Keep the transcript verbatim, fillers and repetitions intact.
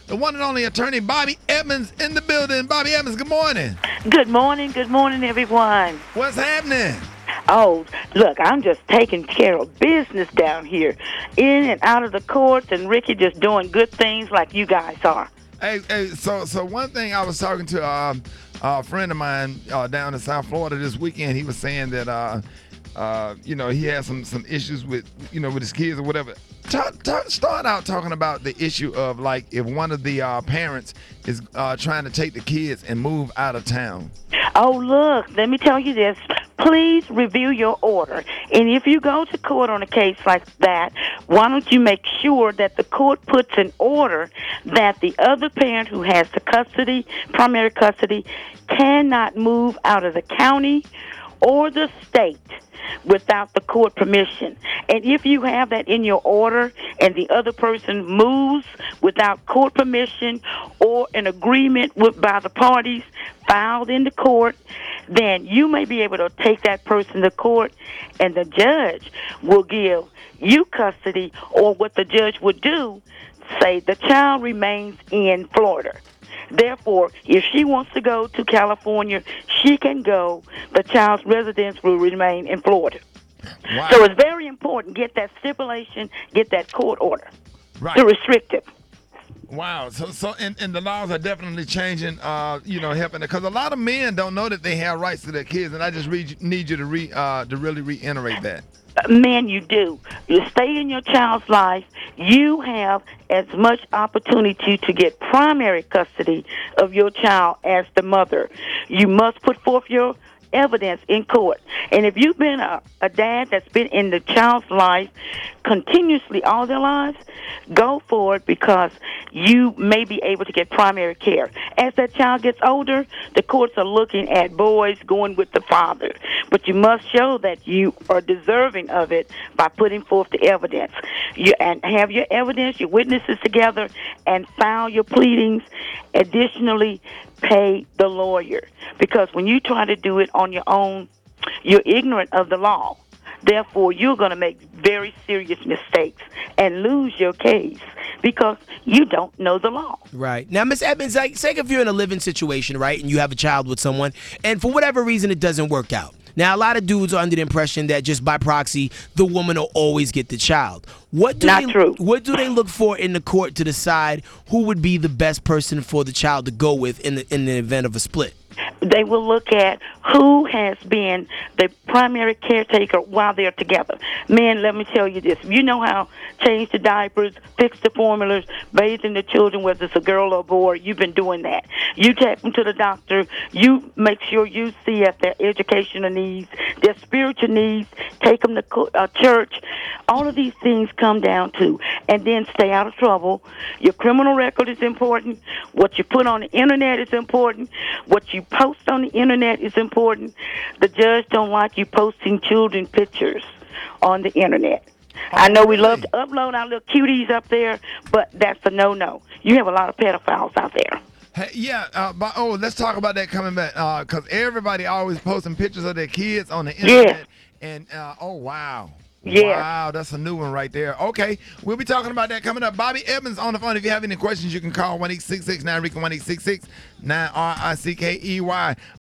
the one and only attorney Bobby Edmonds in the building. Bobby Edmonds, good morning. Good morning, good morning, everyone. What's happening? Oh, look, I'm just taking care of business down here, in and out of the courts, and Ricky just doing good things like you guys are. Hey, hey, so so one thing I was talking to um, a friend of mine uh, down in South Florida this weekend. He was saying that uh, uh, you know he had some some issues with you know with his kids or whatever. Talk, talk, start out talking about the issue of like if one of the uh, parents is uh, trying to take the kids and move out of town. Oh, look, let me tell you this. Please review your order. And if you go to court on a case like that, why don't you make sure that the court puts in order that the other parent who has the custody, primary custody, cannot move out of the county or the state without the court permission. And if you have that in your order and the other person moves without court permission or an agreement with by the parties filed in the court, then you may be able to take that person to court and the judge will give you custody, or what the judge would do, say the child remains in Florida. Therefore, if she wants to go to California, she can go. The child's residence will remain in Florida. Wow. So it's very important. Get that stipulation, get that court order Right. to restrict it. Wow. So, so, and, and the laws are definitely changing. Uh, you know, helping because a lot of men don't know that they have rights to their kids, and I just read, need you to re, uh, to really reiterate that. Men, you do. You stay in your child's life. You have as much opportunity to get primary custody of your child as the mother. You must put forth your evidence in court. And if you've been a, a dad that's been in the child's life continuously all their lives, go for it because you may be able to get primary care. As that child gets older, the courts are looking at boys going with the father. But you must show that you are deserving of it by putting forth the evidence. You and have your evidence, your witnesses together, and file your pleadings. Additionally, pay the lawyer. Because when you try to do it on your own, you're ignorant of the law. Therefore, you're going to make very serious mistakes and lose your case because you don't know the law. Right. Now, Miz Edmonds, like, say if you're in a living situation, right, and you have a child with someone, and for whatever reason it doesn't work out. Now, a lot of dudes are under the impression that just by proxy, the woman will always get the child. What do Not they, true. What do they look for in the court to decide who would be the best person for the child to go with in the in the event of a split? They will look at who has been the primary caretaker while they're together. Man, let me tell you this. You know how change the diapers, fix the formulas, bathing the children, whether it's a girl or a boy, you've been doing that. You take them to the doctor. You make sure you see if their educational needs, their spiritual needs, take them to co- uh, church. All of these things come down to, and then stay out of trouble. Your criminal record is important. What you put on the internet is important. What you post on the internet is important. The judge don't like you posting children pictures on the internet. Oh, I know we really? love to upload our little cuties up there, but that's a no-no. You have a lot of pedophiles out there. Hey, yeah, uh, but, oh, let's talk about that coming back because everybody always posting pictures of their kids on the internet. And, uh, oh, wow. Yeah. Wow, that's a new one right there. Okay, we'll be talking about that coming up. Bobby Edmonds on the phone. If you have any questions, you can call one eight six six nine R I C K E, one eight six six nine R I C K E Y.